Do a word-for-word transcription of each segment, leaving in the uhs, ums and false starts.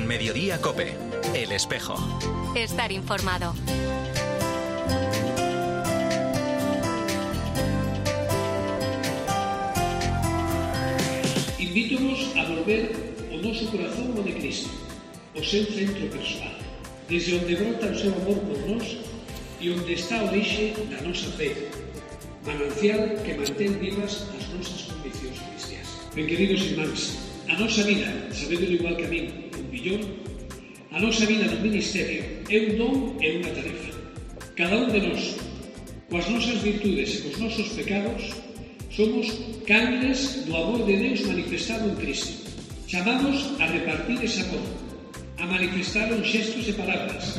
En Mediodía COPE, El Espejo. Estar informado. Invítonos a volver o noso corazón ao de Cristo, o seu centro persoal, desde onde brota o seu amor por nós e onde está a orixe da nosa fe, manancial que mantén vivas as nosas conviccións cristiás. Ben, queridos irmáns, a nosa vida, sabedelo igual que a min, un billón, a nosa vida no ministerio é un don e unha tarefa. Cada un de nós, coas nosas virtudes e cos nosos pecados, somos canles do amor de Deus manifestado en Cristo. Chamados a repartir ese amor, a manifestar en xestos e palabras,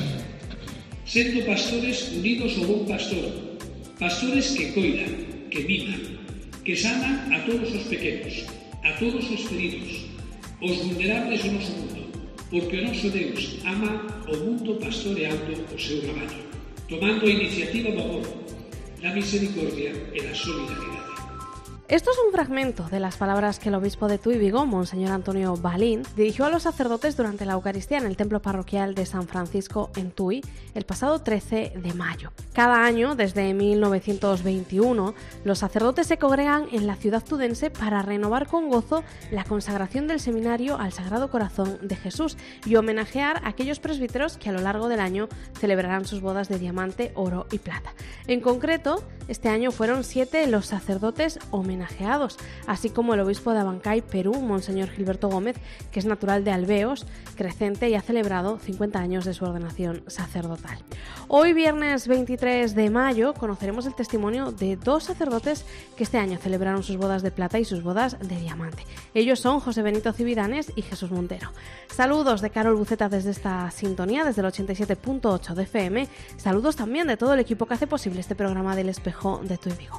sendo pastores unidos ao bon pastor, pastores que coidan, que miman, que sanan a todos os pequenos, a todos os feridos, os vulnerables do noso mundo, porque o noso Deus ama o mundo pastoreando o seu rabaño, tomando a iniciativa do amor, da misericordia e da solidaridade. Esto es un fragmento de las palabras que el obispo de Tuy Vigo, Monseñor Antonio Balín, dirigió a los sacerdotes durante la Eucaristía en el templo parroquial de San Francisco en Tuy el pasado trece de mayo. Cada año, desde mil novecientos veintiuno, los sacerdotes se congregan en la ciudad tudense para renovar con gozo la consagración del seminario al Sagrado Corazón de Jesús y homenajear a aquellos presbíteros que a lo largo del año celebrarán sus bodas de diamante, oro y plata. En concreto, este año fueron siete los sacerdotes homenajeados, así como el obispo de Abancay, Perú, Monseñor Gilberto Gómez, que es natural de Albeos, Crecente, y ha celebrado cincuenta años de su ordenación sacerdotal. Hoy, viernes veintitrés de mayo, conoceremos el testimonio de dos sacerdotes que este año celebraron sus bodas de plata y sus bodas de diamante. Ellos son José Benito Cividanes y Jesús Montero. Saludos de Carol Buceta desde esta sintonía, desde el ochenta y siete punto ocho de F M. Saludos también de todo el equipo que hace posible este programa del Espejo de Tuy Vigo.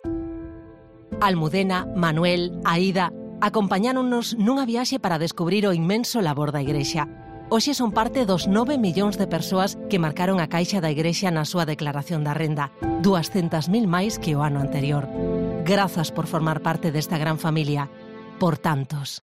Almudena, Manuel, Aida acompañáronnos nunha viaxe para descubrir o inmenso labor da Igrexa. Hoxe son parte dos nove millóns de persoas que marcaron a caixa da Igrexa na súa declaración da renda, duascentas mil máis que o ano anterior. Grazas por formar parte desta gran familia, por tantos.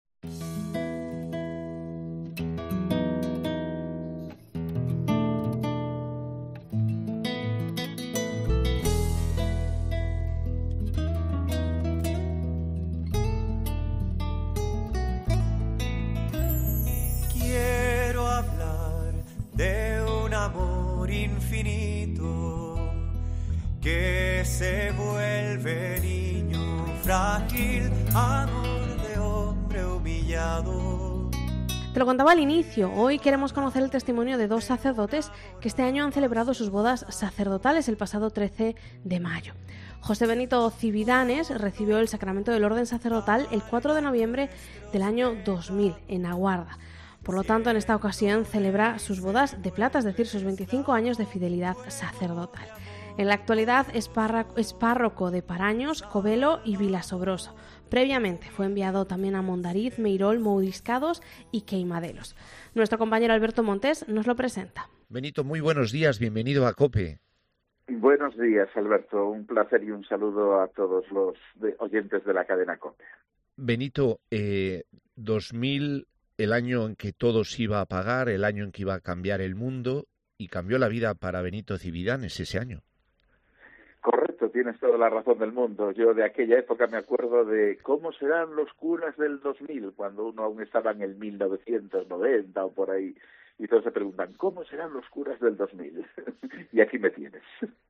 Que se vuelve niño frágil, amor de hombre humillado. Te lo contaba al inicio, hoy queremos conocer el testimonio de dos sacerdotes que este año han celebrado sus bodas sacerdotales el pasado trece de mayo. José Benito Cividanes recibió el sacramento del orden sacerdotal el cuatro de noviembre del año dos mil en Aguarda. Por lo tanto, en esta ocasión celebra sus bodas de plata, es decir, sus veinticinco años de fidelidad sacerdotal. En la actualidad es, párroco, es párroco de Paraños, Covelo y Vilasobroso. Previamente fue enviado también a Mondariz, Meirol, Mouriscados y Queimadelos. Nuestro compañero Alberto Montes nos lo presenta. Benito, muy buenos días, bienvenido a COPE. Buenos días, Alberto. Un placer y un saludo a todos los de, oyentes de la cadena COPE. Benito, eh, dos mil, el año en que todo se iba a apagar, el año en que iba a cambiar el mundo, y cambió la vida para Benito Cividanes ese año. Correcto, tienes toda la razón del mundo. Yo de aquella época me acuerdo de cómo serán los curas del dos mil, cuando uno aún estaba en el mil novecientos noventa o por ahí, y todos se preguntan, ¿cómo serán los curas del dos mil? Y aquí me tienes.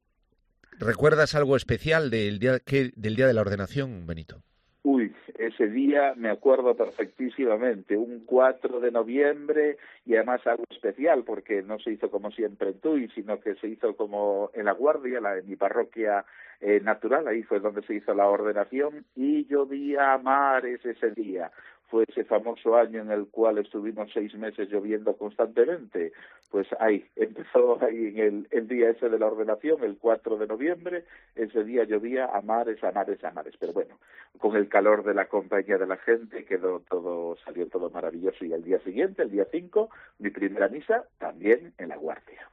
¿Recuerdas algo especial del día, que, del día de la ordenación, Benito? Uy, ese día me acuerdo perfectísimamente, un cuatro de noviembre, y además algo especial, porque no se hizo como siempre en Tuy, sino que se hizo como en La Guardia, la, en mi parroquia eh, natural, ahí fue donde se hizo la ordenación, y llovía a mares ese día. Fue ese famoso año en el cual estuvimos seis meses lloviendo constantemente. Pues ahí, empezó ahí en el, el día ese de la ordenación, el cuatro de noviembre, ese día llovía a mares, a mares, a mares. Pero bueno, con el calor de la compañía de la gente quedó todo, salió todo maravilloso. Y el día siguiente, el día cinco, mi primera misa también en La Guardia.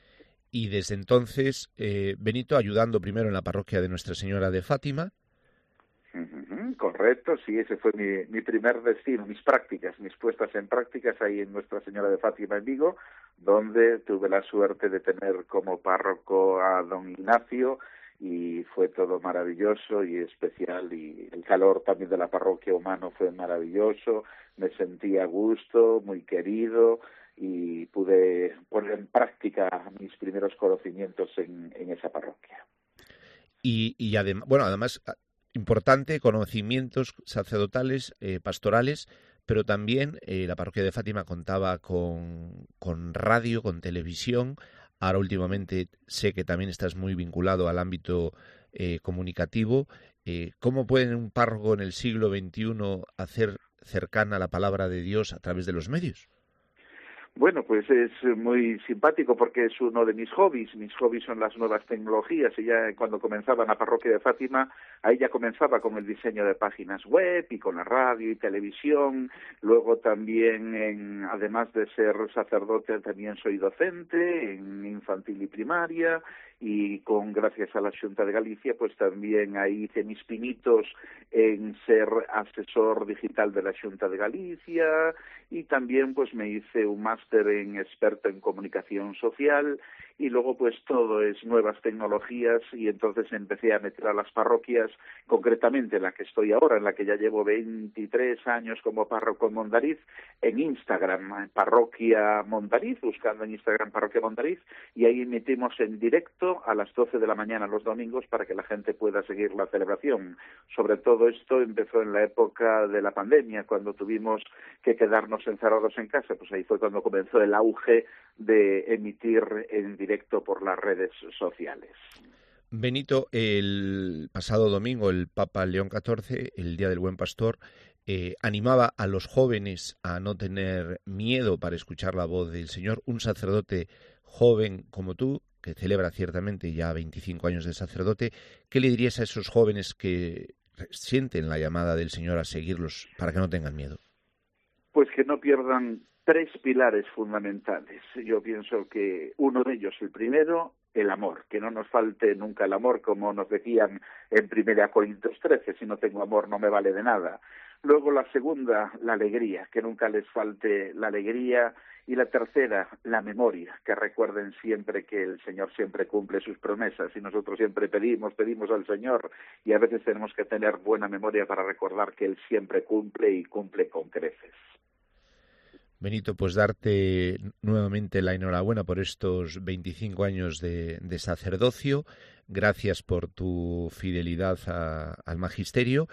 Y desde entonces, eh, Benito ayudando primero en la parroquia de Nuestra Señora de Fátima. Uh-huh. Correcto, sí, ese fue mi, mi primer destino, mis prácticas, mis puestas en prácticas ahí en Nuestra Señora de Fátima en Vigo, donde tuve la suerte de tener como párroco a don Ignacio, y fue todo maravilloso y especial, y el calor también de la parroquia humano fue maravilloso, me sentí a gusto, muy querido, y pude poner en práctica mis primeros conocimientos en, en esa parroquia. Y, y además, bueno, además, importante, conocimientos sacerdotales, eh, pastorales, pero también eh, la parroquia de Fátima contaba con, con radio, con televisión. Ahora últimamente sé que también estás muy vinculado al ámbito eh, comunicativo. Eh, ¿Cómo puede un párroco en el siglo veintiuno hacer cercana la palabra de Dios a través de los medios? Bueno, pues es muy simpático porque es uno de mis hobbies. Mis hobbies son las nuevas tecnologías, y ya cuando comenzaba en la parroquia de Fátima, ahí ya comenzaba con el diseño de páginas web y con la radio y televisión. Luego también, en, además de ser sacerdote, también soy docente en infantil y primaria, y con gracias a la Xunta de Galicia, pues también ahí hice mis pinitos en ser asesor digital de la Xunta de Galicia, y también pues me hice un máster en experto en comunicación social, y luego pues todo es nuevas tecnologías, y entonces empecé a meter a las parroquias, concretamente en la que estoy ahora, en la que ya llevo veintitrés años como párroco en Mondariz, en Instagram, Parroquia Mondariz, buscando en Instagram Parroquia Mondariz, y ahí emitimos en directo a las doce de la mañana los domingos para que la gente pueda seguir la celebración. Sobre todo esto empezó en la época de la pandemia, cuando tuvimos que quedarnos encerrados en casa, pues ahí fue cuando comenzó el auge de emitir en directo por las redes sociales. Benito, el pasado domingo el Papa León catorce, el Día del Buen Pastor, eh, animaba a los jóvenes a no tener miedo para escuchar la voz del Señor. Un sacerdote joven como tú, que celebra ciertamente ya veinticinco años de sacerdote, ¿qué le dirías a esos jóvenes que sienten la llamada del Señor a seguirlos para que no tengan miedo? Pues que no pierdan tres pilares fundamentales. Yo pienso que uno de ellos, el primero, el amor, que no nos falte nunca el amor, como nos decían en primera Corintios trece, si no tengo amor no me vale de nada. Luego la segunda, la alegría, que nunca les falte la alegría. Y la tercera, la memoria, que recuerden siempre que el Señor siempre cumple sus promesas, y nosotros siempre pedimos, pedimos al Señor, y a veces tenemos que tener buena memoria para recordar que Él siempre cumple y cumple con creces. Benito, pues darte nuevamente la enhorabuena por estos veinticinco años de, de sacerdocio. Gracias por tu fidelidad a, al magisterio,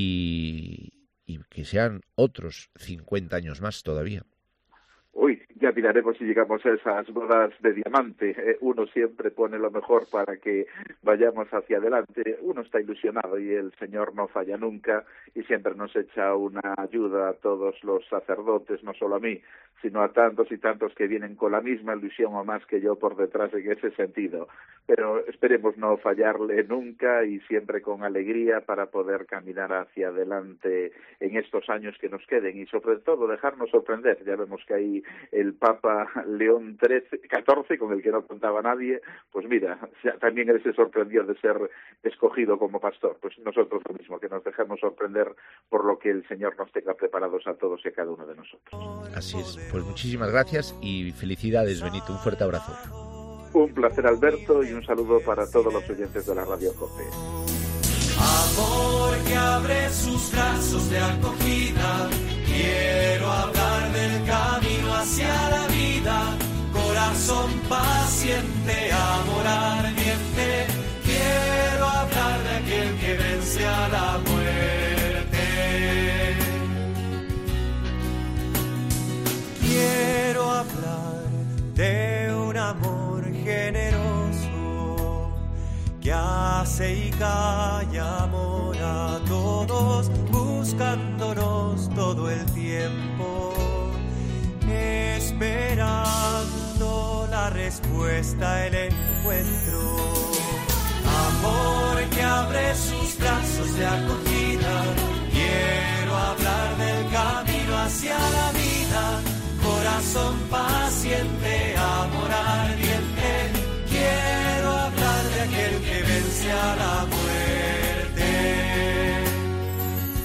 y, y que sean otros cincuenta años más todavía. Uy, ya miraremos si llegamos a esas bodas de diamante. Eh, uno siempre pone lo mejor para que vayamos hacia adelante. Uno está ilusionado y el Señor no falla nunca, y siempre nos echa una ayuda a todos los sacerdotes, no solo a mí, sino a tantos y tantos que vienen con la misma ilusión o más que yo por detrás en ese sentido. Pero esperemos no fallarle nunca, y siempre con alegría para poder caminar hacia adelante en estos años que nos queden, y sobre todo dejarnos sorprender. Ya vemos que hay el Papa León catorce, con el que no contaba nadie, pues mira, también él se sorprendió de ser escogido como pastor. Pues nosotros lo mismo, que nos dejemos sorprender por lo que el Señor nos tenga preparados a todos y a cada uno de nosotros. Así es, pues muchísimas gracias y felicidades, Benito, un fuerte abrazo. Un placer, Alberto, y un saludo para todos los oyentes de la Radio COPE. Amor que abre sus brazos de acogida, quiero hablar del camino hacia la vida, corazón paciente, amor ardiente, quiero hablar de aquel que vence a la muerte. Quiero hablar de un amor generoso que hace y calla amor a todos, buscándonos todo el tiempo, esperando la respuesta, el encuentro. Amor que abre sus brazos de acogida, quiero hablar del camino hacia la vida, corazón paciente, amor ardiente, quiero hablar de aquel que vence a la muerte.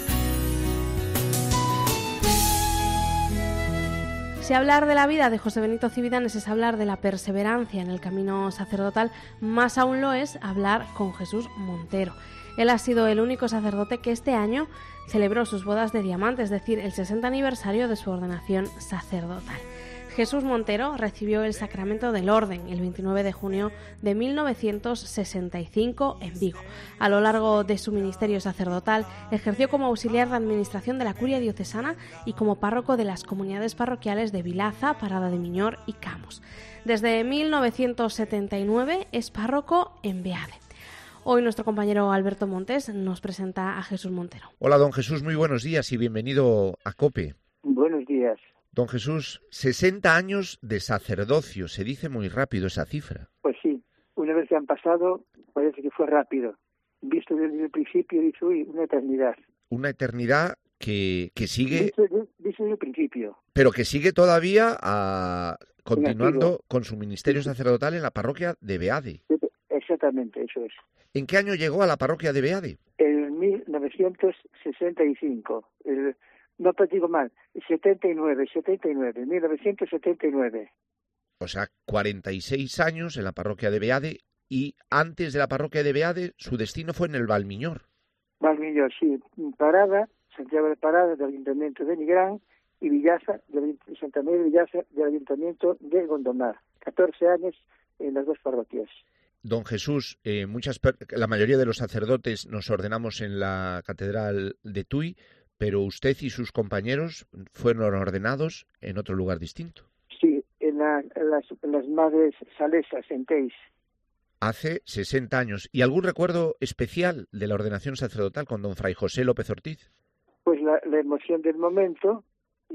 Si hablar de la vida de José Benito Cividanes es hablar de la perseverancia en el camino sacerdotal, más aún lo es hablar con Jesús Montero. Él ha sido el único sacerdote que este año celebró sus bodas de diamante, es decir, el sesenta aniversario de su ordenación sacerdotal. Jesús Montero recibió el sacramento del orden el veintinueve de junio de mil novecientos sesenta y cinco en Vigo. A lo largo de su ministerio sacerdotal ejerció como auxiliar de administración de la curia diocesana y como párroco de las comunidades parroquiales de Vilaza, Parada de Miñor y Camos. Desde mil novecientos setenta y nueve es párroco en Beade. Hoy nuestro compañero Alberto Montes nos presenta a Jesús Montero. Hola, don Jesús, muy buenos días y bienvenido a COPE. Buenos días. Don Jesús, sesenta años de sacerdocio, se dice muy rápido esa cifra. Pues sí, una vez que han pasado, parece que fue rápido. Visto desde el principio, dice, uy, una eternidad. Una eternidad que, que sigue... Visto, visto desde el principio. Pero que sigue todavía a, continuando con su ministerio sacerdotal en la parroquia de Beade. Exactamente, eso es. ¿En qué año llegó a la parroquia de Beade? En mil novecientos sesenta y cinco. El... No te digo mal, setenta y nueve, setenta y nueve, mil novecientos setenta y nueve. O sea, cuarenta y seis años en la parroquia de Beade, y antes de la parroquia de Beade su destino fue en el Valmiñor. Valmiñor, sí. Parada, Santiago de Parada del Ayuntamiento de Nigrán y Villaza, de Santa María de Villaza del Ayuntamiento de Gondomar. catorce años en las dos parroquias. Don Jesús, eh, muchas, la mayoría de los sacerdotes nos ordenamos en la Catedral de Tui, pero usted y sus compañeros fueron ordenados en otro lugar distinto. Sí, en, la, en, las, en las Madres Salesas, en Teis. Hace sesenta años. ¿Y algún recuerdo especial de la ordenación sacerdotal con don Fray José López Ortiz? Pues la, la emoción del momento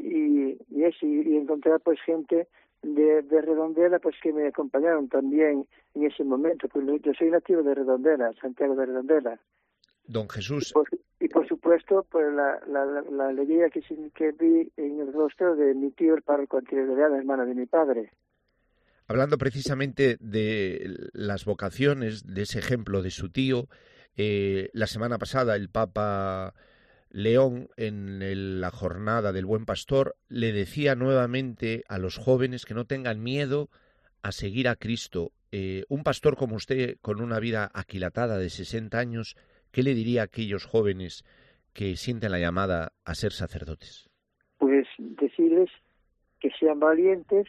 y, y, eso, y, y encontrar pues gente de, de Redondela pues que me acompañaron también en ese momento. Pues yo soy nativo de Redondela, Santiago de Redondela. Don Jesús. Y por, y por supuesto, pues la, la, la, la alegría que, que vi en el rostro de mi tío, el párroco anterior de la hermana de mi padre. Hablando precisamente de las vocaciones, de ese ejemplo de su tío, eh, la semana pasada el Papa León, en el, la jornada del Buen Pastor, le decía nuevamente a los jóvenes que no tengan miedo a seguir a Cristo. Eh, un pastor como usted, con una vida aquilatada de sesenta años, ¿qué le diría a aquellos jóvenes que sienten la llamada a ser sacerdotes? Pues decirles que sean valientes,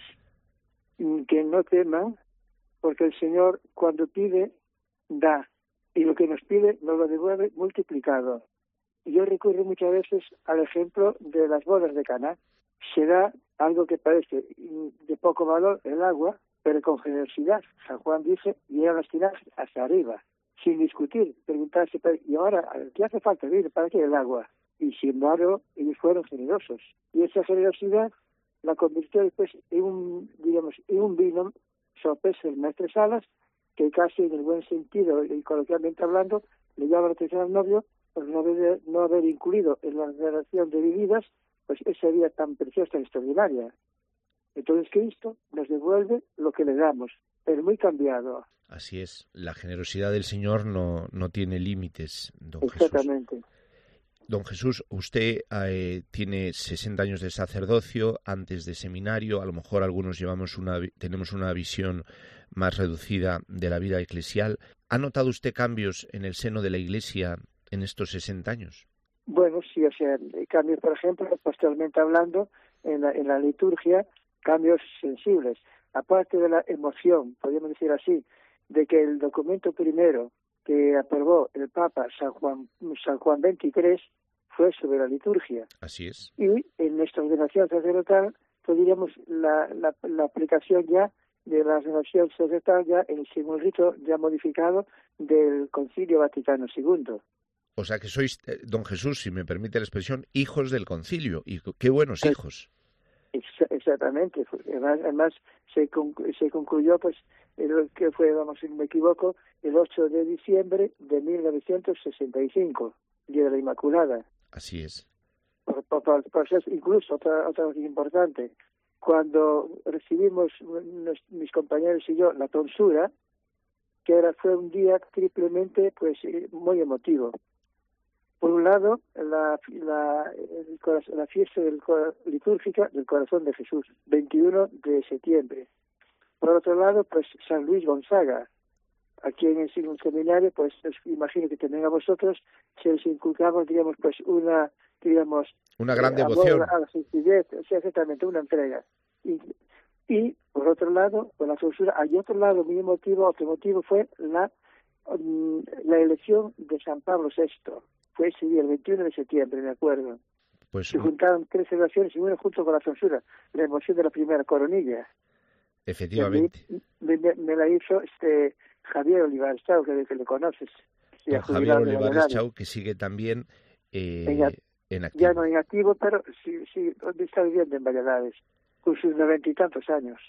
que no teman, porque el Señor cuando pide, da, y lo que nos pide nos lo devuelve multiplicado. Y yo recurro muchas veces al ejemplo de las bodas de Caná. Se da algo que parece de poco valor, el agua, pero con generosidad. San Juan dice, lleva las tinajas hacia arriba, sin discutir, preguntarse, ¿y ahora qué hace falta? ¿Para qué el agua? Y sin embargo, ellos fueron generosos. Y esa generosidad la convirtió después en un, digamos, en un vino sorpresa en Mestre Salas, que casi en el buen sentido y coloquialmente hablando, le llama la atención al novio por no haber, no haber incluido en la relación de vividas pues esa vida tan preciosa, tan extraordinaria. Entonces Cristo nos devuelve lo que le damos, pero muy cambiado. Así es, la generosidad del Señor no, no tiene límites, don Exactamente. Jesús. Don Jesús, usted eh, tiene sesenta años de sacerdocio, antes de seminario, a lo mejor algunos llevamos una, tenemos una visión más reducida de la vida eclesial. ¿Ha notado usted cambios en el seno de la Iglesia en estos sesenta años? Bueno, sí, o sea, cambios, por ejemplo, posteriormente hablando, en la, en la liturgia, cambios sensibles. Aparte de la emoción, podríamos decir así, de que el documento primero que aprobó el Papa San Juan, San Juan veintitrés fue sobre la liturgia. Así es. Y en nuestra ordenación sacerdotal, pues diríamos la, la, la aplicación ya de la ordenación sacerdotal ya en el segundo rito ya modificado del Concilio Vaticano segundo. O sea que sois, eh, don Jesús, si me permite la expresión, hijos del concilio. Y qué buenos es, hijos. Exactamente. Además, además se, conclu, se concluyó, pues, el que fue, vamos, si no me equivoco, el ocho de diciembre de mil novecientos sesenta y cinco, Día de la Inmaculada. Así es. Por, por, por, por incluso, otra, otra cosa importante, cuando recibimos, mis compañeros y yo, la tonsura, que era, fue un día triplemente, pues, muy emotivo. Por un lado, la, la, el, la fiesta del, litúrgica del Corazón de Jesús, veintiuno de septiembre. Por otro lado, pues San Luis Gonzaga. Aquí en el seminario, pues imagino que también a vosotros se les inculcamos, digamos, pues una, digamos... Una gran eh, devoción. A la sencillez, o sea, exactamente, una entrega. Y, y, por otro lado, con la clausura, hay otro lado, mi motivo, otro motivo fue la, um, la elección de San Pablo sexto. Fue ese día, el veintiuno de septiembre, me acuerdo. Pues se juntaron tres celebraciones y una junto con la clausura, la emoción de la primera coronilla. Efectivamente. Me, me, me la hizo este Javier Olivares Chau, que, que le conoces. Don Javier Olivares Chau, que sigue también eh, en, en activo. Ya no en activo, pero sí, sí está viviendo en Valladares, con sus noventa y tantos años.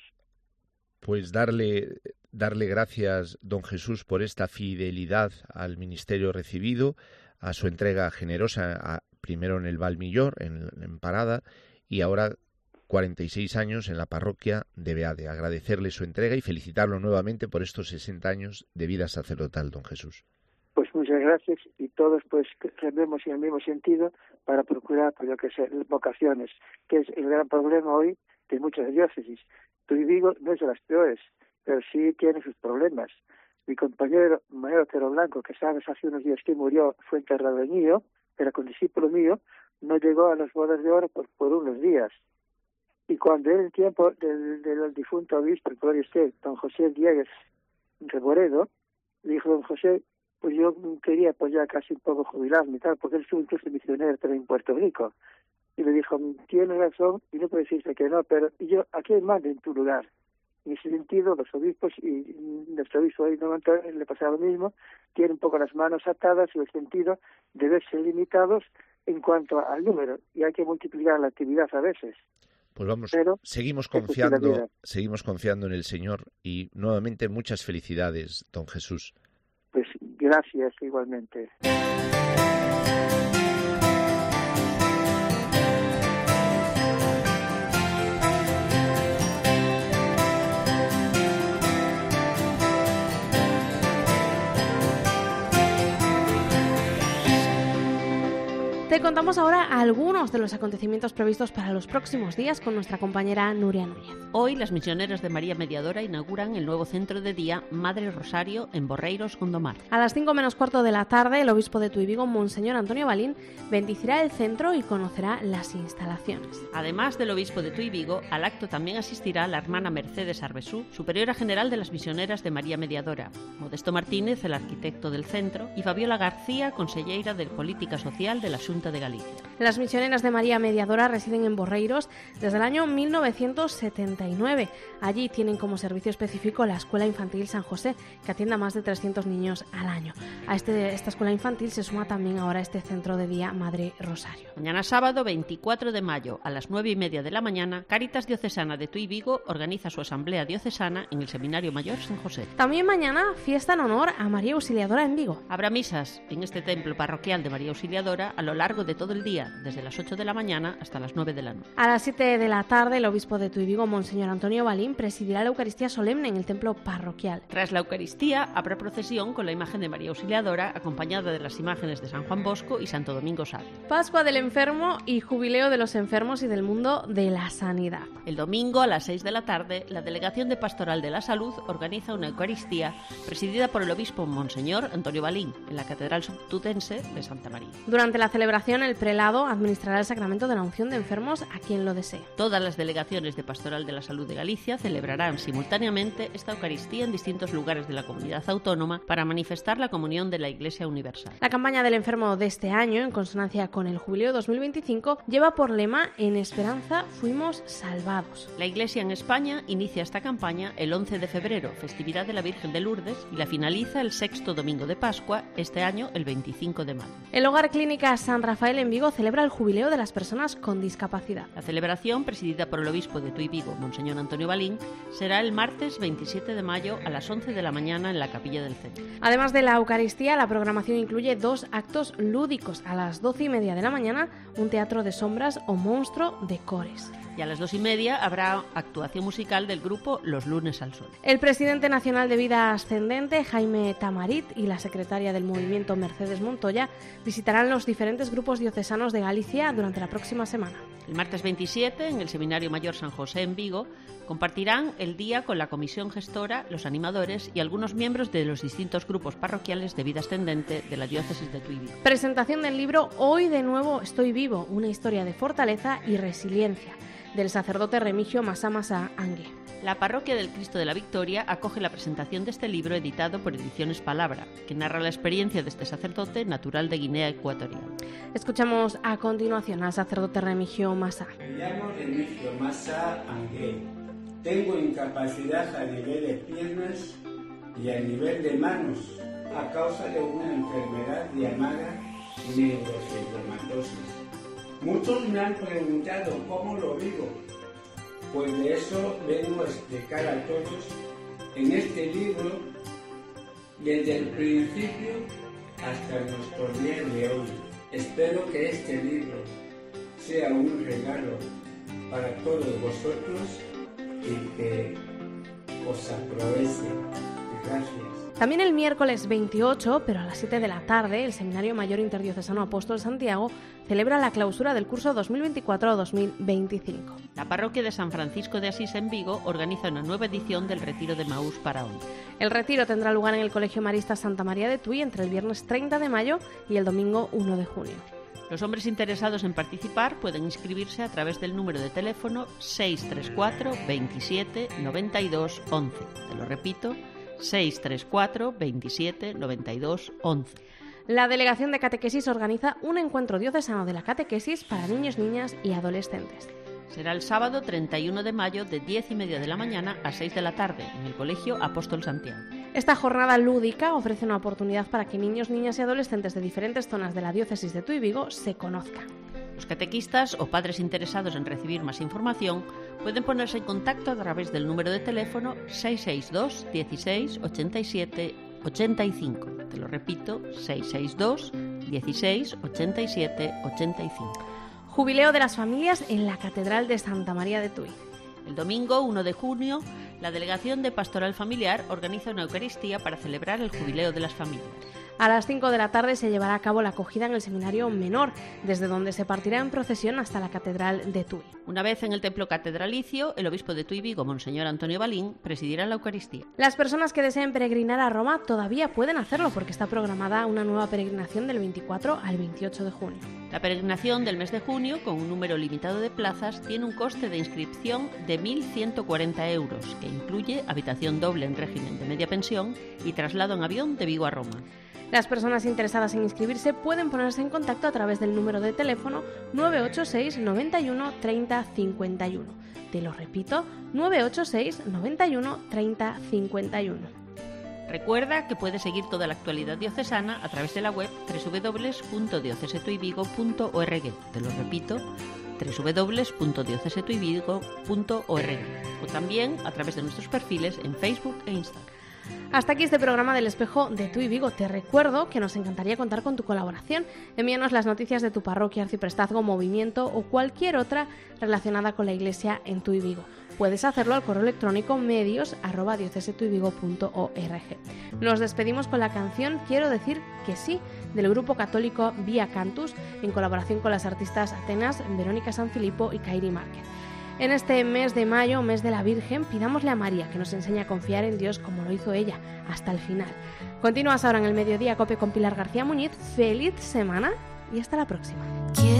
Pues darle, darle gracias, don Jesús, por esta fidelidad al ministerio recibido, a su entrega generosa, a, primero en el Valmillor, en, en Parada, y ahora cuarenta y seis años en la parroquia de Beade. Agradecerle su entrega y felicitarlo nuevamente por estos sesenta años de vida sacerdotal, don Jesús. Pues muchas gracias, y todos pues rememos en el mismo sentido para procurar, pues, lo que sé, vocaciones, que es el gran problema hoy de muchas diócesis. Tuy Vigo no es de las peores, pero sí tiene sus problemas. Mi compañero Manuel Otero Blanco, que sabes hace unos días que murió, fue enterrado en mío, era con discípulo mío, no llegó a las bodas de oro por, por unos días. Y cuando era el tiempo del, del difunto obispo, el gloria esté, don José Diegues Reboredo, le dijo don José, pues yo quería pues ya casi un poco jubilarme y tal, porque él estuvo incluso misionero también en Puerto Rico. Y le dijo, tienes razón, y no puedo decirte que no, pero y yo, ¿a quién mando en tu lugar? En ese sentido, los obispos, y nuestro obispo ahí no le pasaba lo mismo, tienen un poco las manos atadas en el sentido de verse limitados en cuanto al número, y hay que multiplicar la actividad a veces. Pues vamos, Pero, seguimos confiando, seguimos confiando en el Señor, y nuevamente muchas felicidades, don Jesús. Pues gracias igualmente. Te contamos ahora algunos de los acontecimientos previstos para los próximos días con nuestra compañera Nuria Núñez. Hoy las misioneras de María Mediadora inauguran el nuevo centro de día Madre Rosario en Borreiros, Gondomar. A las cinco menos cuarto de la tarde, el obispo de Tuy Vigo, Monseñor Antonio Balín, bendecirá el centro y conocerá las instalaciones. Además del obispo de Tuy Vigo, al acto también asistirá la hermana Mercedes Arbesú, superiora general de las misioneras de María Mediadora, Modesto Martínez, el arquitecto del centro, y Fabiola García, conselleira de Política Social de la Xunta de Galicia. Las misioneras de María Mediadora residen en Borreiros desde el año mil novecientos setenta y nueve. Allí tienen como servicio específico la Escuela Infantil San José, que atiende a más de trescientos niños al año. A este, esta escuela infantil se suma también ahora este centro de día Madre Rosario. Mañana sábado veinticuatro de mayo a las nueve y media de la mañana, Cáritas Diocesana de Tuy Vigo organiza su asamblea diocesana en el Seminario Mayor San José. También mañana fiesta en honor a María Auxiliadora en Vigo. Habrá misas en este templo parroquial de María Auxiliadora a lo largo de todo el día, desde las ocho de la mañana hasta las nueve de la noche. A las siete de la tarde, el obispo de Tuy Vigo, Monseñor Antonio Balín, presidirá la Eucaristía solemne en el templo parroquial. Tras la Eucaristía, habrá procesión con la imagen de María Auxiliadora, acompañada de las imágenes de San Juan Bosco y Santo Domingo Sabio. Pascua del enfermo y jubileo de los enfermos y del mundo de la sanidad. El domingo, a las seis de la tarde, la Delegación de Pastoral de la Salud organiza una Eucaristía presidida por el obispo Monseñor Antonio Balín, en la Catedral Subtutense de Santa María. Durante la celebración, el prelado administrará el sacramento de la unción de enfermos a quien lo desee. Todas las delegaciones de Pastoral de la Salud de Galicia celebrarán simultáneamente esta Eucaristía en distintos lugares de la comunidad autónoma para manifestar la comunión de la Iglesia Universal. La campaña del enfermo de este año, en consonancia con el Jubileo dos mil veinticinco, lleva por lema En esperanza fuimos salvados. La Iglesia en España inicia esta campaña el once de febrero, festividad de la Virgen de Lourdes, y la finaliza el sexto domingo de Pascua, este año el veinticinco de mayo. El Hogar Clínica San Rafael en Vigo celebra el jubileo de las personas con discapacidad. La celebración, presidida por el obispo de Tuy Vigo, Monseñor Antonio Balín, será el martes veintisiete de mayo a las once de la mañana en la capilla del centro. Además de la Eucaristía, la programación incluye dos actos lúdicos. A las doce y media de la mañana, un teatro de sombras o monstruo de cores. Y a las dos y media habrá actuación musical del grupo Los Lunes al Sol. El presidente nacional de Vida Ascendente, Jaime Tamarit, y la secretaria del movimiento, Mercedes Montoya, visitarán los diferentes grupos diocesanos de Galicia durante la próxima semana. El martes veintisiete, en el Seminario Mayor San José en Vigo, compartirán el día con la comisión gestora, los animadores y algunos miembros de los distintos grupos parroquiales de Vida Ascendente de la diócesis de Tui Vigo. Presentación del libro Hoy de nuevo estoy vivo, una historia de fortaleza y resiliencia, del sacerdote Remigio Masa Masa Angue. La Parroquia del Cristo de la Victoria acoge la presentación de este libro editado por Ediciones Palabra, que narra la experiencia de este sacerdote natural de Guinea Ecuatorial. Escuchamos a continuación al sacerdote Remigio Masa. Me llamo Remigio Masa Angue. Tengo incapacidad a nivel de piernas y a nivel de manos a causa de una enfermedad llamada neurofibromatosis. Muchos me han preguntado cómo lo vivo, pues de eso vengo a explicar a todos en este libro desde el principio hasta nuestro día de hoy. Espero que este libro sea un regalo para todos vosotros y que os aproveche. Gracias. También el miércoles veintiocho, pero a las siete de la tarde, el Seminario Mayor Interdiocesano Apóstol Santiago celebra la clausura del curso dos mil veinticuatro dos mil veinticinco. La parroquia de San Francisco de Asís en Vigo organiza una nueva edición del Retiro de Maús para hoy. El retiro tendrá lugar en el Colegio Marista Santa María de Tui entre el viernes treinta de mayo y el domingo uno de junio. Los hombres interesados en participar pueden inscribirse a través del número de teléfono seis tres cuatro veintisiete noventa y dos once. Te lo repito, seis tres cuatro veintisiete noventa y dos once. La Delegación de Catequesis organiza un encuentro diocesano de la catequesis para niños, niñas y adolescentes. Será el sábado treinta y uno de mayo de diez y media de la mañana a seis de la tarde en el Colegio Apóstol Santiago. Esta jornada lúdica ofrece una oportunidad para que niños, niñas y adolescentes de diferentes zonas de la diócesis de Tui Vigo se conozcan. Los catequistas o padres interesados en recibir más información pueden ponerse en contacto a través del número de teléfono seis seis dos dieciséis ochenta y siete ochenta y cinco. Te lo repito, seis seis dos dieciséis ochenta y siete ochenta y cinco. Jubileo de las familias en la Catedral de Santa María de Tui. El domingo uno de junio, la Delegación de Pastoral Familiar organiza una Eucaristía para celebrar el Jubileo de las familias. A las cinco de la tarde se llevará a cabo la acogida en el Seminario Menor, desde donde se partirá en procesión hasta la Catedral de Tui. Una vez en el templo catedralicio, el obispo de Tui Vigo, Monseñor Antonio Balín, presidirá la Eucaristía. Las personas que deseen peregrinar a Roma todavía pueden hacerlo porque está programada una nueva peregrinación del veinticuatro al veintiocho de junio. La peregrinación del mes de junio, con un número limitado de plazas, tiene un coste de inscripción de mil ciento cuarenta euros, que incluye habitación doble en régimen de media pensión y traslado en avión de Vigo a Roma. Las personas interesadas en inscribirse pueden ponerse en contacto a través del número de teléfono nueve ocho seis noventa y uno treinta cincuenta y uno. Te lo repito, nueve ocho seis noventa y uno treinta cincuenta y uno. Recuerda que puedes seguir toda la actualidad diocesana a través de la web doble u doble u doble u punto diocesetuivigo punto org. Te lo repito, doble u doble u doble u punto diocesetuivigo punto org. O también a través de nuestros perfiles en Facebook e Instagram. Hasta aquí este programa del Espejo de Tui Vigo. Te recuerdo que nos encantaría contar con tu colaboración. Envíanos las noticias de tu parroquia, arciprestazgo, movimiento o cualquier otra relacionada con la Iglesia en Tui Vigo. Puedes hacerlo al correo electrónico medios arroba diocesetuivigo punto org. Nos despedimos con la canción Quiero decir que sí, del grupo católico Vía Cantus, en colaboración con las artistas Atenas, Verónica Sanfilippo y Kairi Márquez. En este mes de mayo, mes de la Virgen, pidámosle a María que nos enseñe a confiar en Dios como lo hizo ella, hasta el final. Continúas ahora en el Mediodía Cope con Pilar García Muñiz. Feliz semana y hasta la próxima.